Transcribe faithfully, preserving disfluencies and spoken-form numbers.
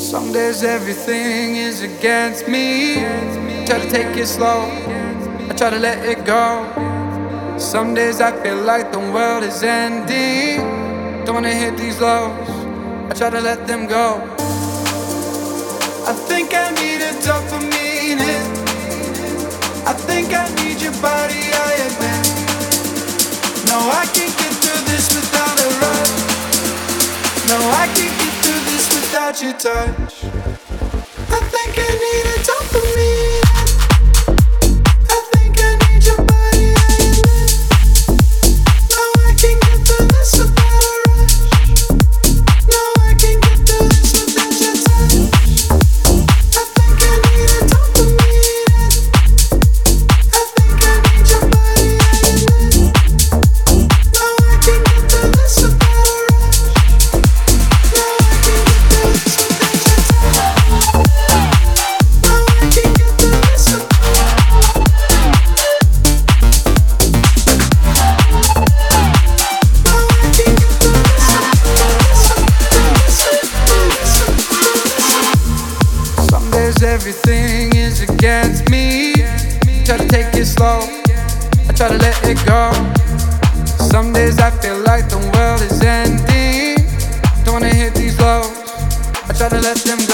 Some days everything is against me. Try to take it slow, I try to let it go. Some days I feel like the world is ending. Don't wanna hit these lows, I try to let them go. I think I need a dopamine hit. I think I need your body, I admit. No, I can't get through this without a rush. No, I can't get through this without your touch. I think I need a dopamine. I think I need your body, I admit. No, I can't get through this without a rush. No, I can't get through this without your touch. I think I need a dopamine. I think I need your body, I admit. No, I can't get through this without a rush. No, I can't get through this without your touch. No, I can't get through this without. No, I can't get through this. Some days everything is against me. Try to take it slow, I try to let it go. Some days I feel like the world is ending. Don't wanna hit these lows, I try to let them go.